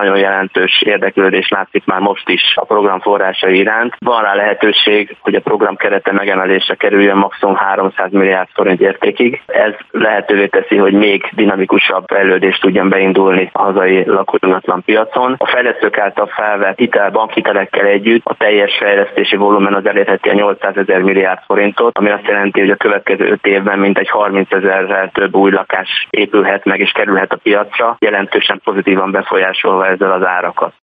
nagyon jelentős érdeklődés látszik már most is a program forrásai iránt. Van rá lehetőség, hogy a program kerete megemelésre kerüljön maximum 300 milliárd forint értékig. Ez lehetővé teszi, hogy még dinamikusabb fejlődést tudjon beindulni a hazai lakóingatlan piacon. A fejlesztők által felvett bankhitelekkel együtt a teljes fejlesztési volumen az elérheti a 800 000 milliárd forintot, ami azt jelenti, hogy a következő 5 évben mintegy 30 000-rel több új lakás épülhet meg és kerülhet a piacra, jelentősen pozitívan befolyásolva ezzel az árakat.